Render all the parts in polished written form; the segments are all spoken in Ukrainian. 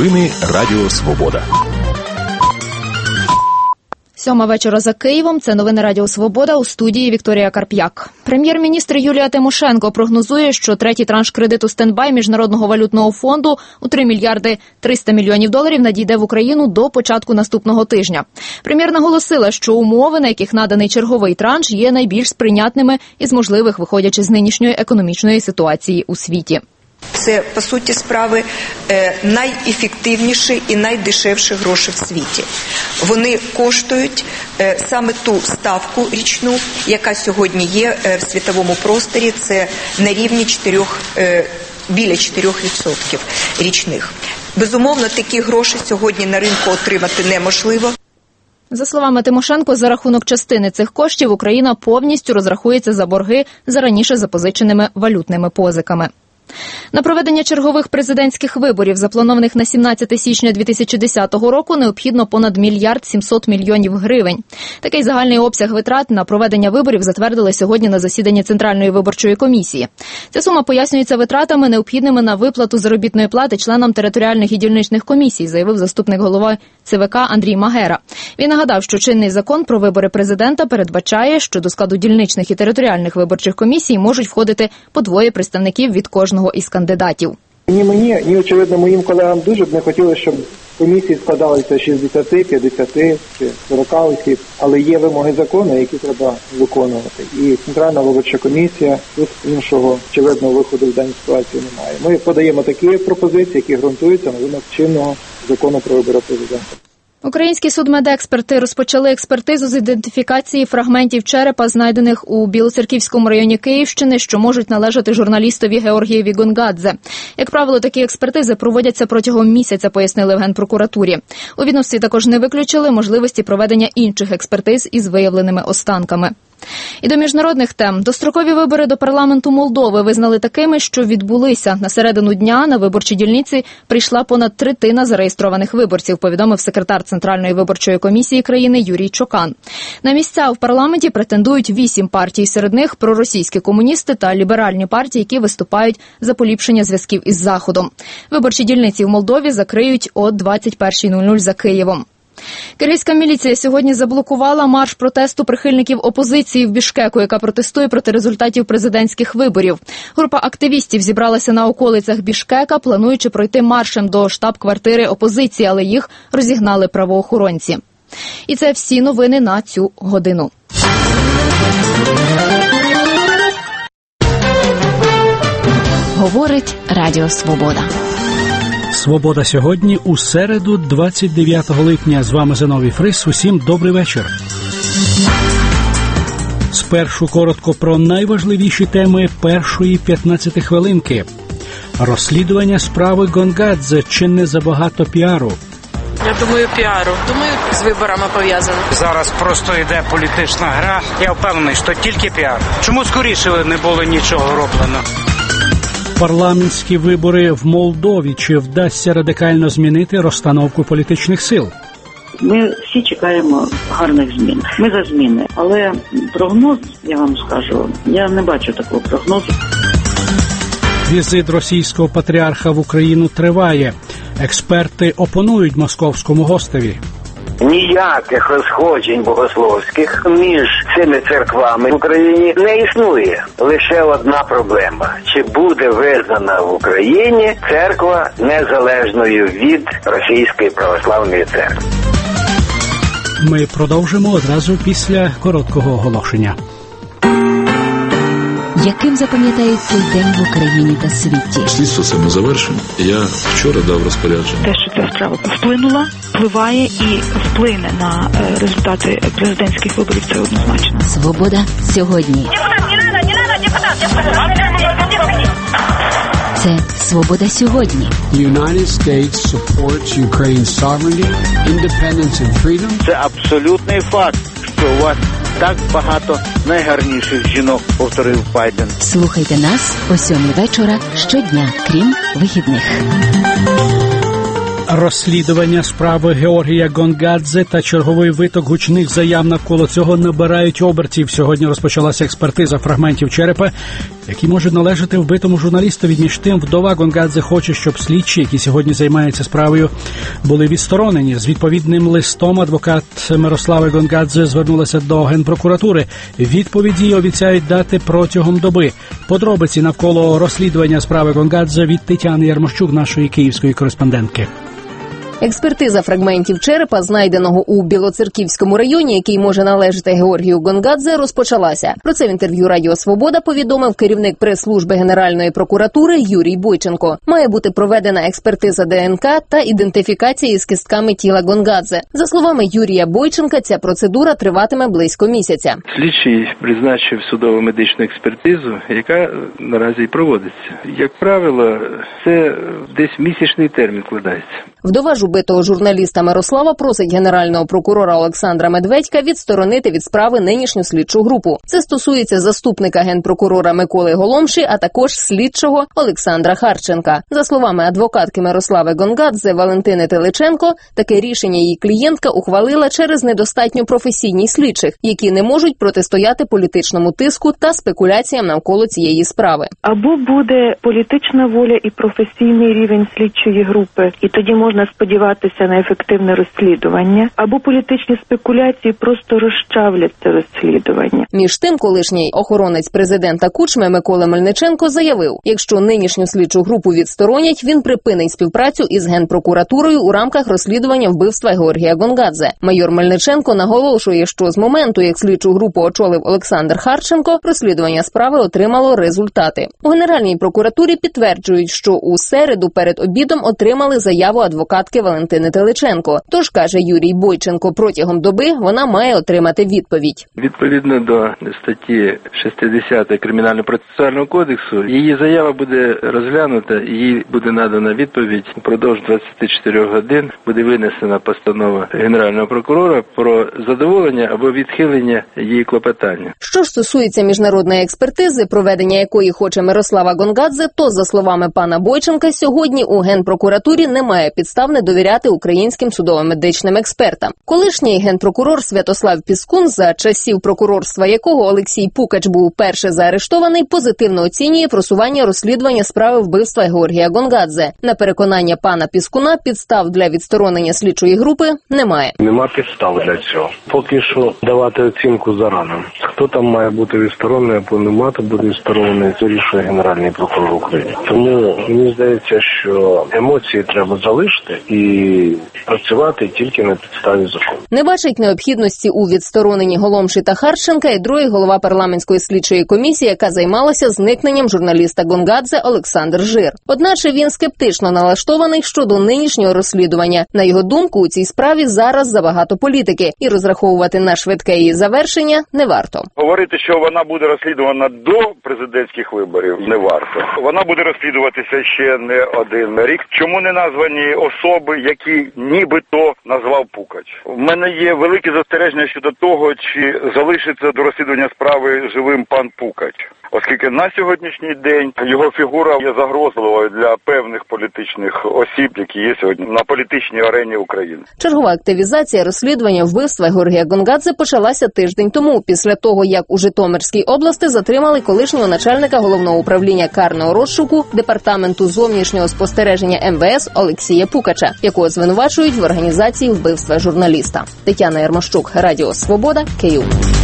новини Радіо Свобода. 7 вечора за Києвом. Це новини Радіо Свобода, у студії Вікторія Карп'як. Прем'єр-міністр Юлія Тимошенко прогнозує, що третій транш кредиту стендбай Міжнародного валютного фонду у 3 мільярди 300 мільйонів доларів надійде в Україну до початку наступного тижня. Прем'єр наголосила, що умови, на яких наданий черговий транш, є найбільш сприйнятними із можливих, виходячи з нинішньої економічної ситуації у світі. Це, по суті справи, найефективніші і найдешевші гроші в світі. Вони коштують саме ту ставку річну, яка сьогодні є в світовому просторі. Це на рівні біля 4% річних. Безумовно, такі гроші сьогодні на ринку отримати неможливо. За словами Тимошенко, за рахунок частини цих коштів Україна повністю розрахується за борги за раніше запозиченими валютними позиками. На проведення чергових президентських виборів, запланованих на 17 січня 2010 року, необхідно понад 1 мільярд 700 мільйонів гривень. Такий загальний обсяг витрат на проведення виборів затвердили сьогодні на засіданні Центральної виборчої комісії. Ця сума пояснюється витратами, необхідними на виплату заробітної плати членам територіальних і дільничних комісій, заявив заступник голови ЦВК Андрій Магера. Він нагадав, що чинний закон про вибори президента передбачає, що до складу дільничних і територіальних виборчих комісій можуть входити по 2 представників від кожного із кандидатів. Ні мені, ні, очевидно, моїм колегам дуже б не хотілося, щоб комісії складалися 60, 50 чи 40 осіб, але є вимоги закону, які треба виконувати. І Центральна виборча комісія, тут іншого, очевидного виходу в даній ситуації немає. Ми подаємо такі пропозиції, які ґрунтуються на вимог чинного закону про вибори президента. Українські судмедексперти розпочали експертизу з ідентифікації фрагментів черепа, знайдених у Білоцерківському районі Київщини, що можуть належати журналістові Георгієві Гонгадзе. Як правило, такі експертизи проводяться протягом місяця, пояснили в Генпрокуратурі. У відомстві також не виключили можливості проведення інших експертиз із виявленими останками. І до міжнародних тем. Дострокові вибори до парламенту Молдови визнали такими, що відбулися. На середину дня на виборчі дільниці прийшла понад третина зареєстрованих виборців, повідомив секретар Центральної виборчої комісії країни Юрій Чокан. На місця в парламенті претендують 8 партій, серед них проросійські комуністи та ліберальні партії, які виступають за поліпшення зв'язків із Заходом. Виборчі дільниці в Молдові закриють о 21:00 за Києвом. Киргизька міліція сьогодні заблокувала марш протесту прихильників опозиції в Бішкеку, яка протестує проти результатів президентських виборів. Група активістів зібралася на околицях Бішкека, плануючи пройти маршем до штаб-квартири опозиції, але їх розігнали правоохоронці. І це всі новини на цю годину. Говорить Радіо Свобода. Свобода сьогодні у середу, 29 липня. З вами Зиновій Фрис. Усім добрий вечір. Спершу коротко про найважливіші теми першої 15 хвилинки. Розслідування справи Гонгадзе, чи не забагато піару? Я думаю, піару. Думаю, з виборами пов'язано. Зараз просто йде політична гра. Я впевнений, що тільки піар. Чому скоріше не було нічого роблено? Парламентські вибори в Молдові. Чи вдасться радикально змінити розстановку політичних сил? Ми всі чекаємо гарних змін. Ми за зміни. Але прогноз, я вам скажу, я не бачу такого прогнозу. Візит російського патріарха в Україну триває. Експерти опонують московському гостеві. Ніяких розходжень богословських між цими церквами в Україні не існує. Лише одна проблема. Чи буде визнана в Україні церква незалежною від Російської православної церкви? Ми продовжимо одразу після короткого оголошення. Яким запам'ятають цей день в Україні та світі? Слідство саме завершено. Я вчора дав розпорядження. Те, що ця справа вплинула, впливає і вплине на результати президентських виборів, це однозначно. Свобода сьогодні. Це Свобода сьогодні. United States supports Ukraine's sovereignty, independence and freedom. Це абсолютний факт, що у вас так багато найгарніших жінок, повторив Байден. Слухайте нас о 7 вечора щодня, крім вихідних. Розслідування справи Георгія Гонгадзе та черговий виток гучних заяв навколо цього набирають обертів. Сьогодні розпочалася експертиза фрагментів черепа, які можуть належати вбитому журналістові. Між тим, вдова Гонгадзе хоче, щоб слідчі, які сьогодні займаються справою, були відсторонені. З відповідним листом адвокат Мирослави Гонгадзе звернулася до Генпрокуратури. Відповіді обіцяють дати протягом доби. Подробиці навколо розслідування справи Гонгадзе від Тетяни Ярмощук, нашої київської кореспондентки. Експертиза фрагментів черепа, знайденого у Білоцерківському районі, який може належати Георгію Гонгадзе, розпочалася. Про це в інтерв'ю Радіо Свобода повідомив керівник прес-служби Генеральної прокуратури Юрій Бойченко. Має бути проведена експертиза ДНК та ідентифікація із кістками тіла Гонгадзе. За словами Юрія Бойченка, ця процедура триватиме близько місяця. Слідчий призначив судово-медичну експертизу, яка наразі і проводиться. Як правило, це десь місячний термін вкладається. Вдова убитого журналіста Мирослава просить генерального прокурора Олександра Медведька відсторонити від справи нинішню слідчу групу. Це стосується заступника генпрокурора Миколи Голомші, а також слідчого Олександра Харченка. За словами адвокатки Мирослави Гонгадзе Валентини Теличенко, таке рішення її клієнтка ухвалила через недостатньо професійність слідчих, які не можуть протистояти політичному тиску та спекуляціям навколо цієї справи. Або буде політична воля і професійний рівень слідчої групи, і тоді можна сподіватися на ефективне розслідування, або політичні спекуляції просто розчавлять це розслідування. Між тим, колишній охоронець президента Кучми Микола Мельниченко заявив, якщо нинішню слідчу групу відсторонять, він припинить співпрацю із Генпрокуратурою у рамках розслідування вбивства Георгія Гонгадзе. Майор Мельниченко наголошує, що з моменту, як слідчу групу очолив Олександр Харченко, розслідування справи отримало результати. У Генеральній прокуратурі підтверджують, що у середу перед обідом отримали заяву адвокатки Валентини Теличенко. Тож, каже Юрій Бойченко, протягом доби вона має отримати відповідь. Відповідно до статті 60 Кримінально-процесуального кодексу, її заява буде розглянута і їй буде надана відповідь. Упродовж 24 годин буде винесена постанова Генерального прокурора про задоволення або відхилення її клопотання. Що ж стосується міжнародної експертизи, проведення якої хоче Мирослава Гонгадзе, то, за словами пана Бойченка, сьогодні у Генпрокуратурі немає підстав не довіряти українським судово-медичним експертам. Колишній генпрокурор Святослав Піскун, за часів прокурорства якого Олексій Пукач був перше заарештований, позитивно оцінює просування розслідування справи вбивства Георгія Гонгадзе. На переконання пана Піскуна, підстав для відсторонення слідчої групи немає. Нема підстав для цього. Поки що давати оцінку зарано. Хто там має бути відсторонений або не мати бути відсторонений, це рішує Генеральний прокурор України. Тому мені здається, що емоції треба залишити і працювати тільки на підставі закону. Не бачить необхідності у відстороненні Голомші та Харченка і другий голова парламентської слідчої комісії, яка займалася зникненням журналіста Гонгадзе Олександр Жир. Одначе він скептично налаштований щодо нинішнього розслідування. На його думку, у цій справі зараз забагато політики, і розраховувати на швидке її завершення не варто. Говорити, що вона буде розслідувана до президентських виборів, не варто. Вона буде розслідуватися ще не один рік. Чому не названі особи, які нібито назвав Пукач? У мене є великі застереження щодо того, чи залишиться до розслідування справи живим пан Пукач. Оскільки на сьогоднішній день його фігура є загрозливою для певних політичних осіб, які є сьогодні на політичній арені України. Чергова активізація розслідування вбивства Георгія Гонгадзе почалася тиждень тому, після того, як у Житомирській області затримали колишнього начальника Головного управління карного розшуку Департаменту зовнішнього спостереження МВС Олексія Пукача, якого звинувачують в організації вбивства журналіста. Тетяна Ярмощук, Радіо Свобода, Київ.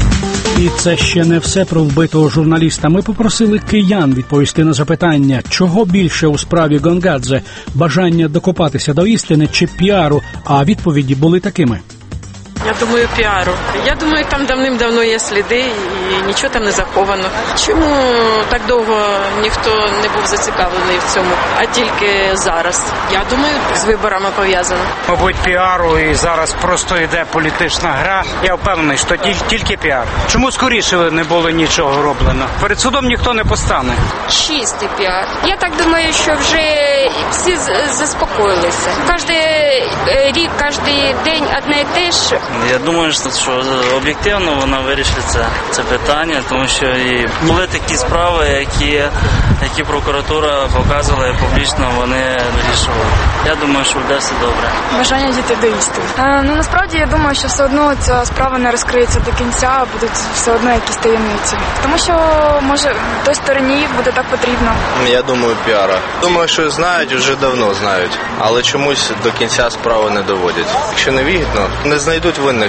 І це ще не все про вбитого журналіста. Ми попросили киян відповісти на запитання, чого більше у справі Гонгадзе – бажання докопатися до істини чи піару, а відповіді були такими. Я думаю, піару. Я думаю, там давним-давно є сліди і нічого там не заховано. Чому так довго ніхто не був зацікавлений в цьому, а тільки зараз? Я думаю, з виборами пов'язано. Мабуть, піару і зараз просто йде політична гра. Я впевнений, що тільки піар. Чому скоріше не було нічого роблено? Перед судом ніхто не постане. Чистий піар. Я так думаю, що вже всі заспокоїлися. Кожен рік, кожен день одне і те ж. Я думаю, що об'єктивно вона вирішить це питання, тому що і були такі справи, які які прокуратура показувала публічно, вони вирішували. Я думаю, що буде все добре. Бажання дійти до істини. Насправді, я думаю, що все одно ця справа не розкриється до кінця, будуть все одно якісь таємниці. Тому що, може, той стороні буде так потрібно. Я думаю, піара. Думаю, що знають, вже давно знають, але чомусь до кінця справу не доводять. Якщо не вигідно, не знайдуть винних.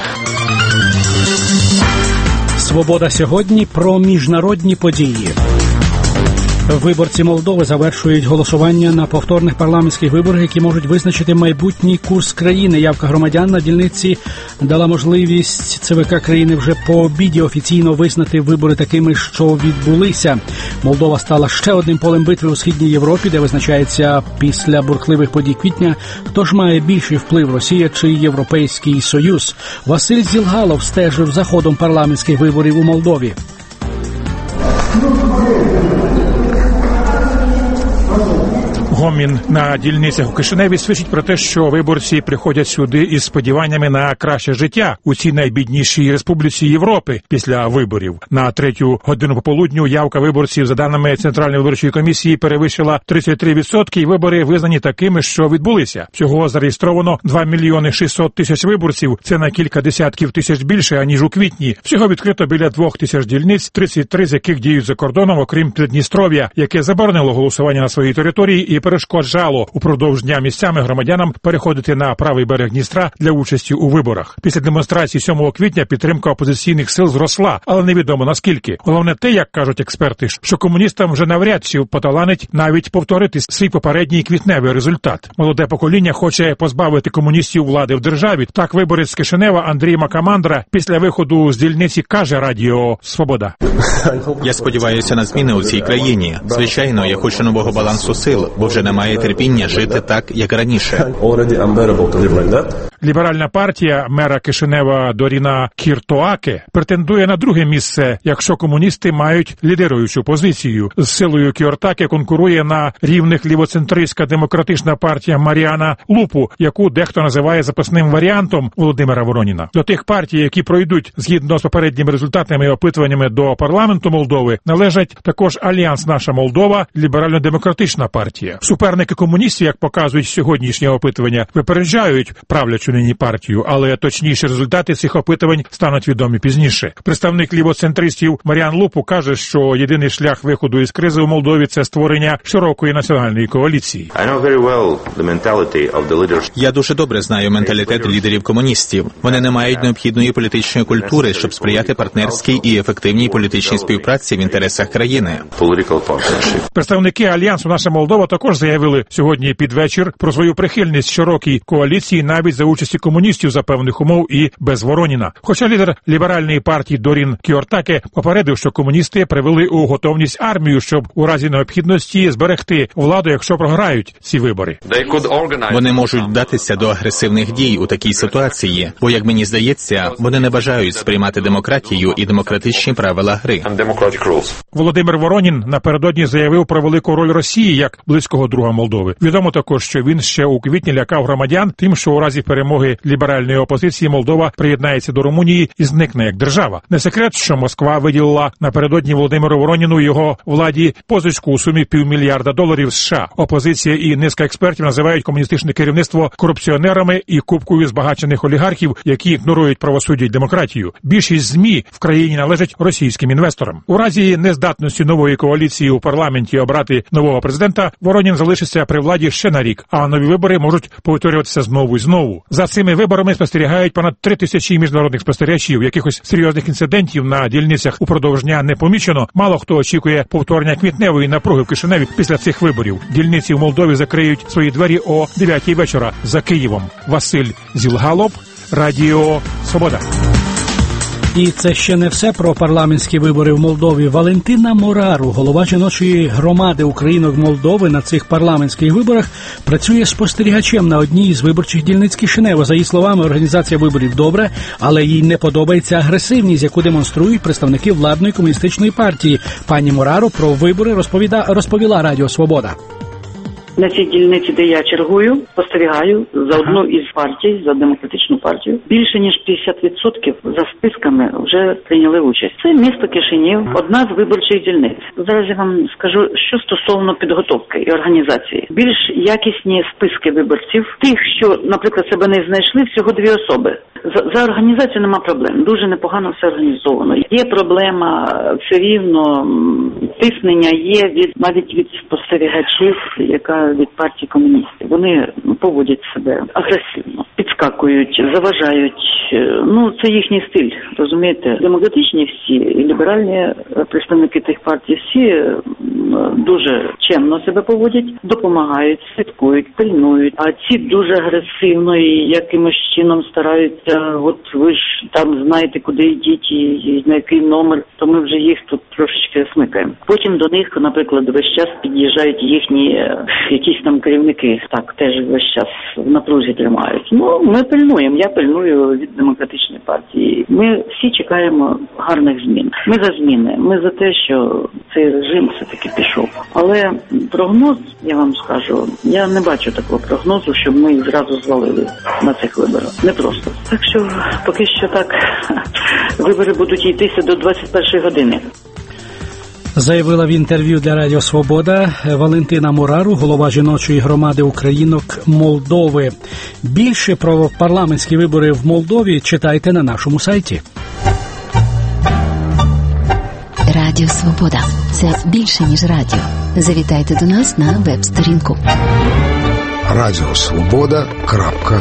Свобода сьогодні про міжнародні події. Виборці Молдови завершують голосування на повторних парламентських виборах, які можуть визначити майбутній курс країни. Явка громадян на дільниці дала можливість ЦВК країни вже по обіді офіційно визнати вибори такими, що відбулися. Молдова стала ще одним полем битви у Східній Європі, де визначається після бурхливих подій квітня, хто ж має більший вплив – Росія чи Європейський Союз. Василь Зілгалов стежив за ходом парламентських виборів у Молдові. Гомін на дільницях у Кишиневі свідчить про те, що виборці приходять сюди із сподіваннями на краще життя у цій найбіднішій республіці Європи після виборів. На 3-ю годину пополудню явка виборців, за даними Центральної виборчої комісії, перевищила 33%, і вибори визнані такими, що відбулися. Всього зареєстровано 2 мільйони 600 тисяч виборців. Це на кілька десятків тисяч більше, аніж у квітні. Всього відкрито біля 2000 дільниць, 33 з яких діють за кордоном, окрім Придністров'я, яке заборонило голосування на своїй території і перешкоджало упродовж дня місцями громадянам переходити на правий берег Дністра для участі у виборах. Після демонстрації 7 квітня підтримка опозиційних сил зросла, але невідомо наскільки. Головне те, як кажуть експерти, що комуністам вже навряд чи поталанить навіть повторити свій попередній квітневий результат. Молоде покоління хоче позбавити комуністів влади в державі. Так виборець з Кишинева Андрій Макамандра після виходу з дільниці каже Радіо Свобода. Я сподіваюся на зміни у цій країні. Звичайно, я хочу нового балансу сил, бо вже немає терпіння жити так, як раніше. Ліберальна партія мера Кишинева Доріна Кіртоаке претендує на друге місце, якщо комуністи мають лідируючу позицію. З силою Кіортаке конкурує на рівних лівоцентристська демократична партія Маріана Лупу, яку дехто називає запасним варіантом Володимира Вороніна. До тих партій, які пройдуть згідно з попередніми результатами і опитуваннями до парламенту Молдови, належать також Альянс Наша Молдова, ліберально-демократична партія. Суперники комуністів, як показують сьогоднішні опитування, випереджають правлячу нині партію, але точніші результати цих опитувань стануть відомі пізніше. Представник лівоцентристів Маріан Лупу каже, що єдиний шлях виходу із кризи у Молдові – це створення широкої національної коаліції. Я дуже добре знаю менталітет лідерів комуністів. Вони не мають необхідної політичної культури, щоб сприяти партнерській і ефективній політичній співпраці в інтересах країни. Представники Альянсу Наша Молдова також заявили сьогодні під вечір про свою прихильність широкій коаліції навіть за участі комуністів за певних умов і без Вороніна. Хоча лідер ліберальної партії Дорін Кіортаке попередив, що комуністи привели у готовність армію, щоб у разі необхідності зберегти владу, якщо програють ці вибори. Вони можуть вдатися до агресивних дій у такій ситуації, бо, як мені здається, вони не бажають сприймати демократію і демократичні правила гри. Володимир Воронін напередодні заявив про велику роль Росії як близького друга Молдови. Відомо також, що він ще у квітні лякав громадян тим, що у разі перемоги ліберальної опозиції Молдова приєднається до Румунії і зникне як держава. Не секрет, що Москва виділила напередодні Володимиру Вороніну і його владі позичку у сумі $500 мільярда США. Опозиція і низка експертів називають комуністичне керівництво корупціонерами і купкою збагачених олігархів, які ігнорують правосуддя й демократію. Більшість ЗМІ в країні належать російським інвесторам. У разі нездатності нової коаліції у парламенті обрати нового президента, Воронін залишиться при владі ще на рік, а нові вибори можуть повторюватися знову і знову. За цими виборами спостерігають понад 3000 міжнародних спостерігачів. Якихось серйозних інцидентів на дільницях упродовж дня не помічено. Мало хто очікує повторення квітневої напруги в Кишиневі після цих виборів. Дільниці в Молдові закриють свої двері о 9 вечора за Києвом. Василь Зілгалов, Радіо Свобода. І це ще не все про парламентські вибори в Молдові. Валентина Морару, голова жіночої громади українок Молдови, на цих парламентських виборах працює спостерігачем на одній із виборчих дільниць Кишинева. За її словами, організація виборів добре, але їй не подобається агресивність, яку демонструють представники владної комуністичної партії. Пані Морару про вибори розповіла Радіо Свобода. На цій дільниці, де я чергую, спостерігаю за одну із партій, за демократичну партію. Більше ніж 50% за списками вже прийняли участь. Це місто Кишинів, одна з виборчих дільниць. Зараз я вам скажу, що стосовно підготовки і організації. Більш якісні списки виборців, тих, що, наприклад, себе не знайшли, всього 2 особи. За організацію нема проблем. Дуже непогано все організовано. Є проблема все рівно, тиснення є навіть від спостерігачів, яка від партії комуністів. Вони поводять себе агресивно, підскакують, заважають. Це їхній стиль, розумієте. Демократичні всі і ліберальні представники тих партій всі дуже чемно себе поводять, допомагають, слідкують, пильнують. А ці дуже агресивно і якимось чином стараються, от ви ж там знаєте, куди йдіть і на який номер, то ми вже їх тут трошечки смикаємо. Потім до них, наприклад, весь час під'їжджають їхні якісь там керівники, так, теж весь час в напрузі тримають. Ми пильнуємо, я пильную від демократичної партії. Ми всі чекаємо гарних змін. Ми за зміни, ми за те, що цей режим все-таки пішов. Але прогноз, я вам скажу, я не бачу такого прогнозу, щоб ми їх зразу звалили на цих виборах. Не просто. Так що, поки що так, вибори будуть йтися до 21-ї години. Заявила в інтерв'ю для Радіо Свобода Валентина Мурару, голова жіночої громади українок Молдови. Більше про парламентські вибори в Молдові читайте на нашому сайті. Радіо Свобода. Це більше, ніж радіо. Завітайте до нас на веб-сторінку. Радіосвобода.ua.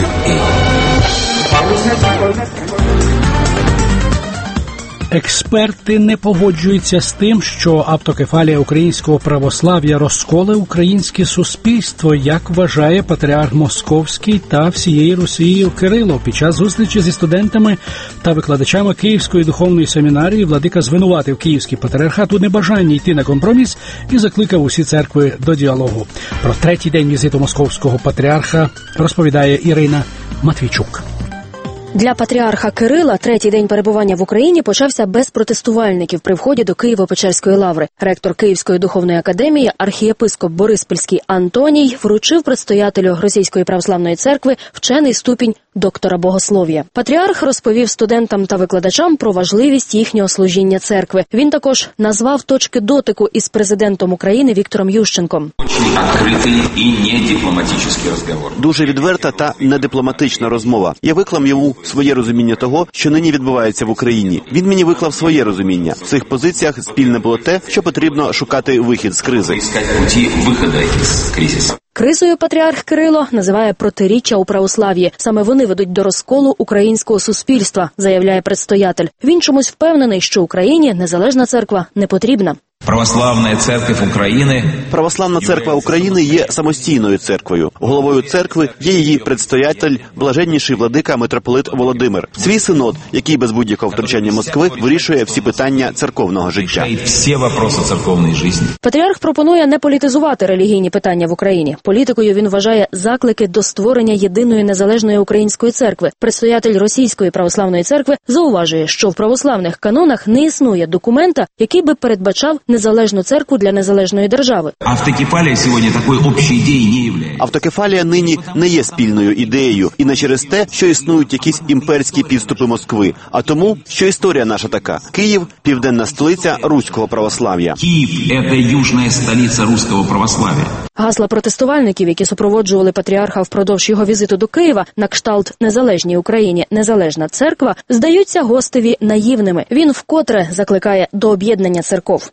Експерти не погоджуються з тим, що автокефалія українського православ'я розколе українське суспільство, як вважає патріарх Московський та всієї Росії Кирило. Під час зустрічі зі студентами та викладачами Київської духовної семінарії владика звинуватив Київський патріархат у небажанні йти на компроміс і закликав усі церкви до діалогу. Про третій день візиту московського патріарха розповідає Ірина Матвійчук. Для патріарха Кирила третій день перебування в Україні почався без протестувальників при вході до Києво-Печерської лаври. Ректор Київської духовної академії, архієпископ Бориспільський Антоній вручив предстоятелю Російської православної церкви вчений ступінь доктора богослов'я. Патріарх розповів студентам та викладачам про важливість їхнього служіння церкви. Він також назвав точки дотику із президентом України Віктором Ющенком. Дуже відверта та недипломатична розмова. Я виклав йому своє розуміння того, що нині відбувається в Україні. Він мені виклав своє розуміння. В цих позиціях спільне було те, що потрібно шукати вихід з кризи. Кризою патріарх Кирило називає протиріччя у православ'ї. Саме вони ведуть до розколу українського суспільства, заявляє предстоятель. Він чомусь впевнений, що Україні незалежна церква не потрібна. Православна церква України є самостійною церквою. Головою церкви є її предстоятель, блаженніший владика митрополит Володимир. Свій синод, який без будь-якого втручання Москви вирішує всі питання церковного життя. Патріарх пропонує не політизувати релігійні питання в Україні. Політикою він вважає заклики до створення єдиної незалежної української церкви. Предстоятель Російської православної церкви зауважує, що в православних канонах не існує документа, який би передбачав незалежну церкву для незалежної держави. Автокефалія нині не є спільною ідеєю, і не через те, що існують якісь імперські підступи Москви, а тому, що історія наша така. Київ – південна столиця руського православ'я. Київ – це южна столиця руського православ'я. Гасла протестувальників, які супроводжували патріарха впродовж його візиту до Києва на кшталт «Незалежній Україні незалежна церква», здаються гостеві наївними. Він вкотре закликає до об'єднання церков.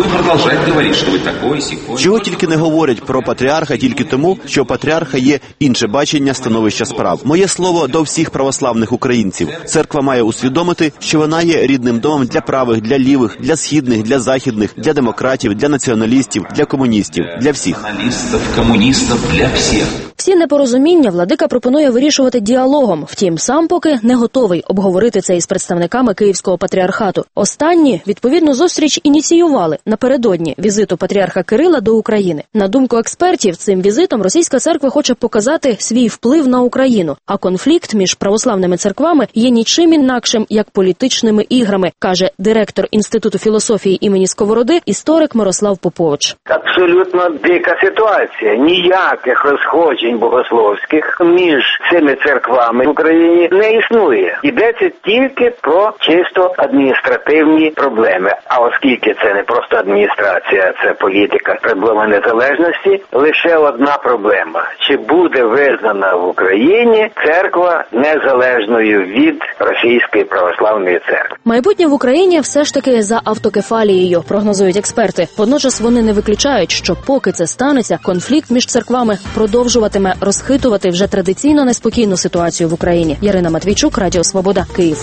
Чого тільки не говорять про патріарха тільки тому, що у патріарха є інше бачення становища справ. Моє слово до всіх православних українців. Церква має усвідомити, що вона є рідним домом для правих, для лівих, для східних, для західних, для демократів, для націоналістів, для комуністів, для всіх. Всі Всі непорозуміння владика пропонує вирішувати діалогом, втім сам поки не готовий обговорити це із представниками Київського патріархату. Останні, відповідну зустріч ініціювали напередодні візиту патріарха Кирила до України. На думку експертів, цим візитом російська церква хоче показати свій вплив на Україну, а конфлікт між православними церквами є нічим інакшим, як політичними іграми, каже директор Інституту філософії імені Сковороди, історик Мирослав Попович. Абсолютно дика ситуація. Ніяких розходжень богословських між цими церквами в Україні не існує. Йдеться тільки про чисто адміністративні проблеми. А оскільки це не просто адміністрація, це політика, проблема незалежності, лише одна проблема. Чи буде визнана в Україні церква незалежною від Російської православної церкви? Майбутнє в Україні все ж таки за автокефалією, прогнозують експерти. Водночас вони не виключають, що поки це станеться, конфлікт між церквами продовжуватиме розхитувати вже традиційно неспокійну ситуацію в Україні. Ярина Матвійчук, Радіо Свобода, Київ.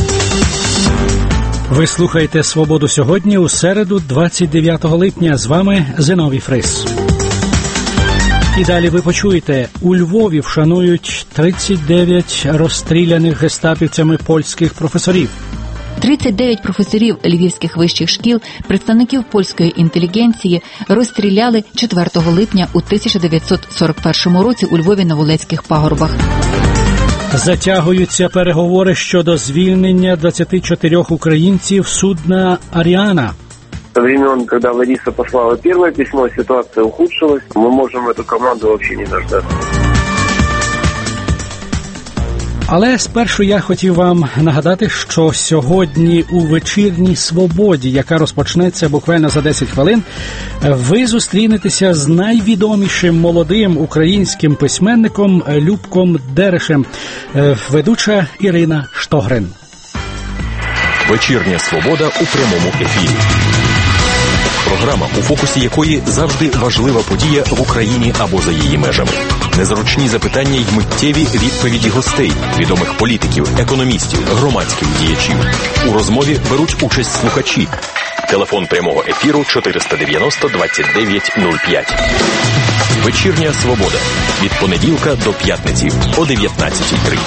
Ви слухаєте «Свободу сьогодні» у середу, 29 липня. З вами Зиновій Фрис. І далі ви почуєте, у Львові вшанують 39 розстріляних гестапівцями польських професорів. 39 професорів львівських вищих шкіл, представників польської інтелігенції, розстріляли 4 липня у 1941 році у Львові на Волецьких пагорбах. Затягуються переговори щодо звільнення 24 українців судна «Аріана». Со времен, когда Лариса послала первое письмо, ситуация ухудшилась. Мы можем эту команду вообще не дождаться. Але спершу я хотів вам нагадати, що сьогодні у вечірній «Свободі», яка розпочнеться буквально за 10 хвилин, ви зустрінетеся з найвідомішим молодим українським письменником Любком Дерешем, ведуча Ірина Штогрин. Вечірня «Свобода» у прямому ефірі. Програма, у фокусі якої завжди важлива подія в Україні або за її межами. Незручні запитання й миттєві відповіді гостей, відомих політиків, економістів, громадських діячів. У розмові беруть участь слухачі. Телефон прямого ефіру 490 29 05. Вечірня «Свобода» від понеділка до п'ятниці о 19:30.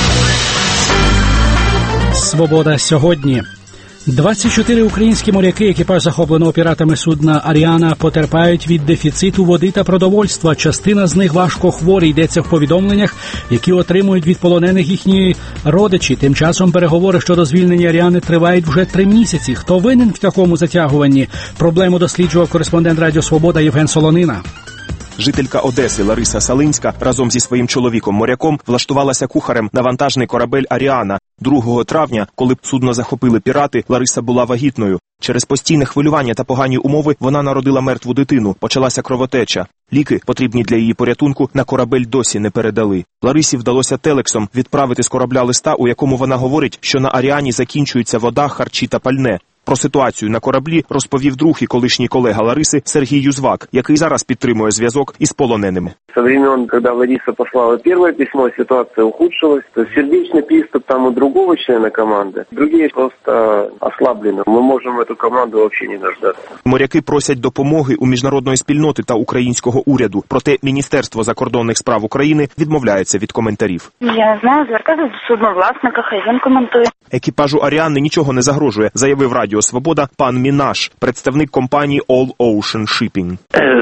«Свобода сьогодні». 24 українські моряки, екіпаж захопленого піратами судна «Аріана», потерпають від дефіциту води та продовольства. Частина з них важко хворі, йдеться в повідомленнях, які отримують від полонених їхні родичі. Тим часом переговори щодо звільнення «Аріани» тривають вже 3 місяці. Хто винен в такому затягуванні? Проблему досліджував кореспондент Радіо Свобода Євген Солонина. Жителька Одеси Лариса Салинська разом зі своїм чоловіком-моряком влаштувалася кухарем на вантажний корабель «Аріана». 2 травня, коли судно захопили пірати, Лариса була вагітною. Через постійне хвилювання та погані умови вона народила мертву дитину, почалася кровотеча. Ліки, потрібні для її порятунку, на корабель досі не передали. Ларисі вдалося телексом відправити з корабля листа, у якому вона говорить, що на «Аріані» закінчується вода, харчі та пальне. Про ситуацію на кораблі розповів друг і колишній колега Лариси Сергій Юзвак, який зараз підтримує зв'язок із полоненими. Со времен, когда Лариса послала первое письмо, ситуация ухудшилась. То есть сердечный приступ там у другого члена команды. Другие просто ослаблены. Мы можем эту команду вообще не дождаться. Моряки просять допомоги у міжнародної спільноти та українського уряду. Проте Міністерство закордонних справ України відмовляється від коментарів. Я не знаю, звертатися до судновласника, хай він коментує. Екіпажу «Аріани» нічого не загрожує, заявив Радіо Свобода пан Мінаш, представник компанії All Ocean Shipping.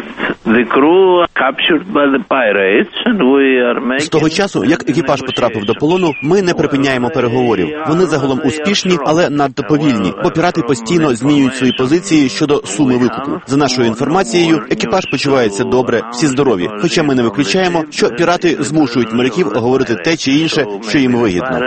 З того часу, як екіпаж потрапив до полону, ми не припиняємо переговорів. Вони загалом успішні, але надто повільні, бо пірати постійно змінюють свої позиції щодо суми викупу. За нашою інформацією, екіпаж почувається добре, всі здорові. Хоча ми не виключаємо, що пірати змушують моряків говорити те чи інше, що їм вигідно.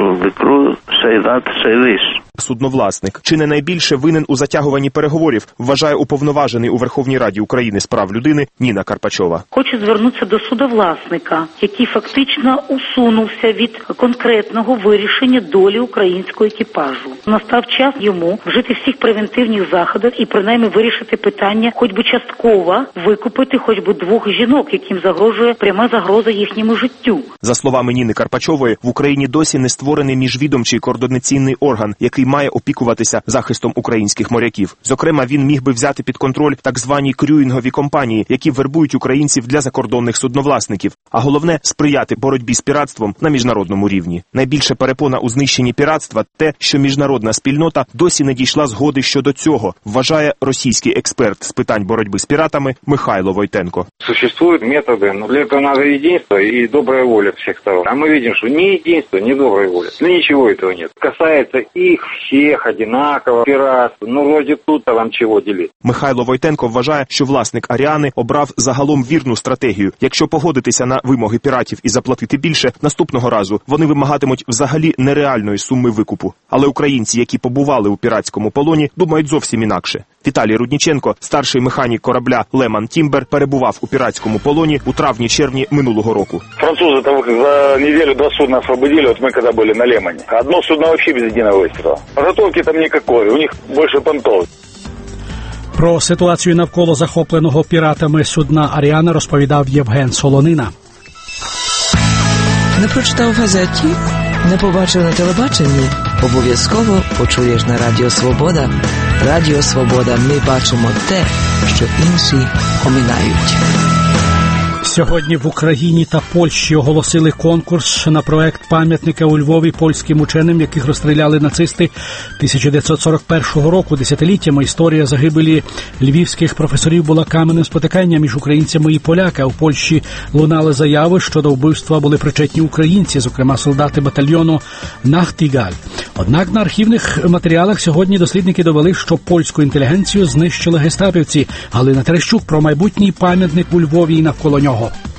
Судновласник. Чи не найбільше винен у затягуванні переговорів, вважає уповноважений у Верховній Раді України з прав людини Ніна Карпачова. Хочу звернутися до судовласника, який фактично усунувся від конкретного вирішення долі українського екіпажу. Настав час йому вжити всіх превентивних заходів і принаймні вирішити питання, хоч би частково викупити хоч би 2 жінок, яким загрожує пряма загроза їхньому життю. За словами Ніни Карпачової, в Україні досі не створений міжвідомчий координаційний орган, який має опікуватися захистом українських моряків. Зокрема, він міг би взяти під контроль так звані крюїнгові компанії, які вербують українців для закордонних судновласників. А головне – сприяти боротьбі з піратством на міжнародному рівні. Найбільша перепона у знищенні піратства – те, що міжнародна спільнота досі не дійшла згоди щодо цього, вважає російський експерт з питань боротьби з піратами Михайло Войтенко. Существуют методы, но для этого надо единство и добрая воля всех сторон. А мы видим, что ни единства, ни доброй воли. Ну ничего этого нет. Касается их всех одинаково, пиратства. Ну вроде тут-то вам чего делить. Михайло Войтенко вважає, що власник Аріани обрав загалом вірну стратегію. Якщо погодитися на вимоги піратів і заплатити більше, наступного разу вони вимагатимуть взагалі нереальної суми викупу. Але українці, які побували у піратському полоні, думають зовсім інакше. Віталій Рудніченко, старший механік корабля «Леман Тімбер», перебував у піратському полоні у травні-червні минулого року. Французи там за неділю до судна освободили, от ми коли були на Лемані. Одно судно взагалі без єдиного вистрілу. Підготовки там ніякої, у них більше понтов. Про ситуацію навколо захопленого піратами судна «Аріана» розповідав Євген Солонина. Не прочитав в газеті? Не побачив на телебаченні? Обов'язково почуєш на Радіо Свобода. Радіо Свобода. Ми бачимо те, що інші оминають. Сьогодні в Україні та Польщі оголосили конкурс на проект пам'ятника у Львові польським ученим, яких розстріляли нацисти 1941 року. Десятиліттями історія загибелі львівських професорів була каменем спотикання між українцями і поляками. У Польщі лунали заяви, що до вбивства були причетні українці, зокрема солдати батальйону «Нахтігаль». Однак на архівних матеріалах сьогодні дослідники довели, що польську інтелігенцію знищили гестапівці. Галина Терещук про майбутній пам'ятник у Львові і навколо нього.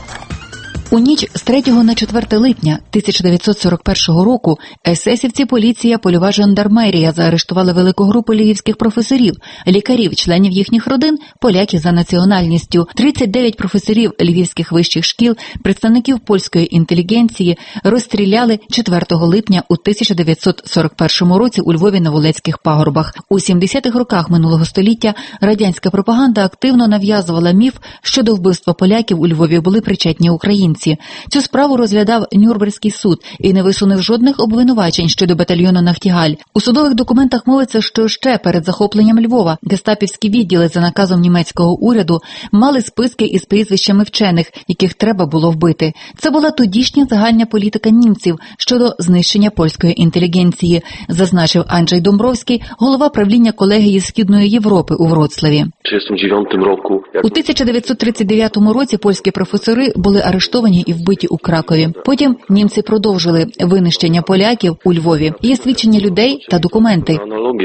У ніч з 3 на 4 липня 1941 року есесівці, поліція, польова жандармерія заарештували велику групу львівських професорів, лікарів, членів їхніх родин, поляків за національністю. 39 професорів львівських вищих шкіл, представників польської інтелігенції розстріляли 4 липня у 1941 році у Львові на Волецьких пагорбах. У 70-х роках минулого століття радянська пропаганда активно нав'язувала міф, що до вбивства поляків у Львові були причетні українці. Цю справу розглядав Нюрнберзький суд і не висунув жодних обвинувачень щодо батальйону «Нахтігаль». У судових документах мовиться, що ще перед захопленням Львова гестапівські відділи за наказом німецького уряду мали списки із прізвищами вчених, яких треба було вбити. Це була тодішня загальна політика німців щодо знищення польської інтелігенції, зазначив Анджей Домбровський, голова правління колегії Східної Європи у Вроцлаві. У 1939 році польські професори були арештовані і вбиті у Кракові. Потім німці продовжили винищення поляків у Львові. Є свідчення людей та документи,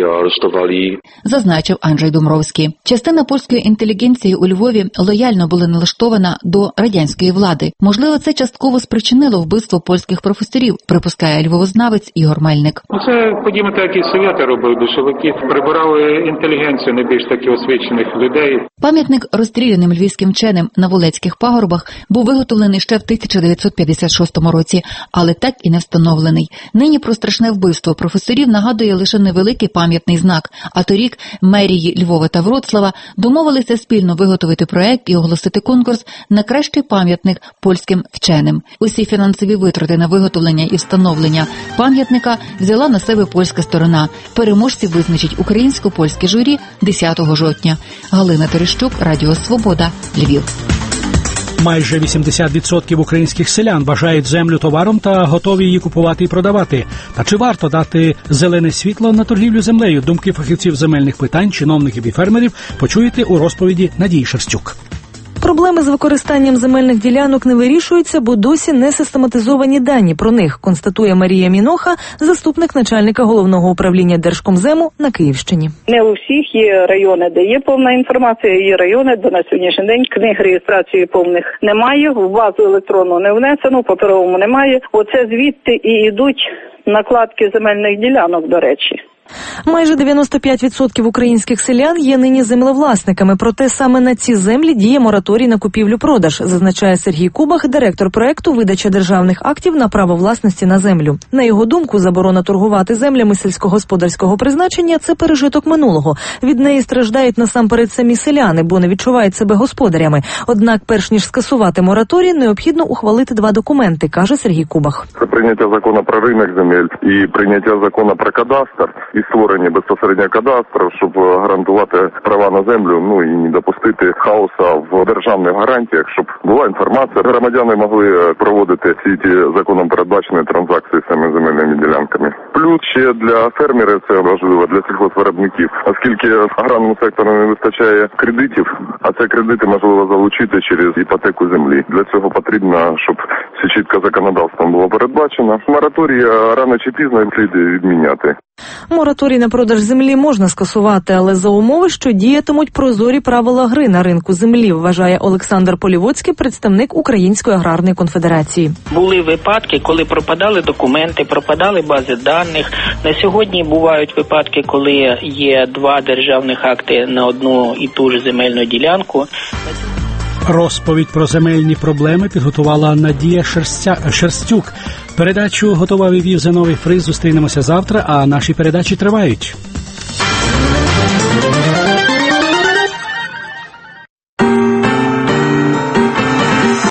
зазначив Анджей Домбровський. Частина польської інтелігенції у Львові лояльно була налаштована до радянської влади. Можливо, це частково спричинило вбивство польських професорів, припускає львовознавець Ігор Мельник. Це, подібно так, і совєти робили, більшовики прибирали інтелігенцію найбільш таки освічених людей. Пам'ятник розстріляним львівським вченим на Волецьких пагорбах був виготовлений ще в 1956 році, але так і не встановлений. Нині про страшне вбивство професорів нагадує лише невеликий пам'ятний знак, а торік мерії Львова та Вроцлава домовилися спільно виготовити проект і оголосити конкурс на кращий пам'ятник польським вченим. Усі фінансові витрати на виготовлення і встановлення пам'ятника взяла на себе польська сторона. Переможців визначить українсько-польське журі 10 жовтня. Галина Терещук, Радіо Свобода, Львів. Майже 80% українських селян вважають землю товаром та готові її купувати і продавати. Та чи варто дати зелене світло на торгівлю землею? Думки фахівців земельних питань, чиновників і фермерів почуєте у розповіді Надії Шерстюк. Проблеми з використанням земельних ділянок не вирішуються, бо досі не систематизовані дані про них, констатує Марія Міноха, заступник начальника головного управління Держкомзему на Київщині. Не у всіх є райони, де є повна інформація, є райони, де на сьогоднішній день книг реєстрації повних немає, в базу електронну не внесено, в паперовому немає. Оце звідти і йдуть накладки земельних ділянок, до речі. Майже 95% українських селян є нині землевласниками, проте саме на ці землі діє мораторій на купівлю-продаж, зазначає Сергій Кубах, директор проекту «Видача державних актів на право власності на землю». На його думку, заборона торгувати землями сільськогосподарського призначення – це пережиток минулого. Від неї страждають насамперед самі селяни, бо не відчувають себе господарями. Однак, перш ніж скасувати мораторій, необхідно ухвалити два документи, каже Сергій Кубах. Це прийняття закону про ринок земель і прийняття закону про кадастр. і створення безпосередньо кадастру, щоб гарантувати права на землю, і не допустити хаоса в державних гарантіях, щоб була інформація, громадяни могли проводити всі ті законом передбачені транзакції з цими земельними ділянками. Плюс ще для фермерів це важливо, для сільгоспвиробників, оскільки аграрному сектору не вистачає кредитів, а це кредити можливо залучити через іпотеку землі. Для цього потрібно, щоб все чітко законодавством було передбачено. Мораторій рано чи пізно слід відміняти. Мораторій на продаж землі можна скасувати, але за умови, що діятимуть прозорі правила гри на ринку землі, вважає Олександр Полівоцький, представник Української аграрної конфедерації. Були випадки, коли пропадали документи, пропадали бази даних. На сьогодні бувають випадки, коли є два державних акти на одну і ту ж земельну ділянку. Розповідь про земельні проблеми підготувала Надія Шерстюк. Передачу готував і вів Зиновій Фриз. Зустрінемося завтра, а наші передачі тривають.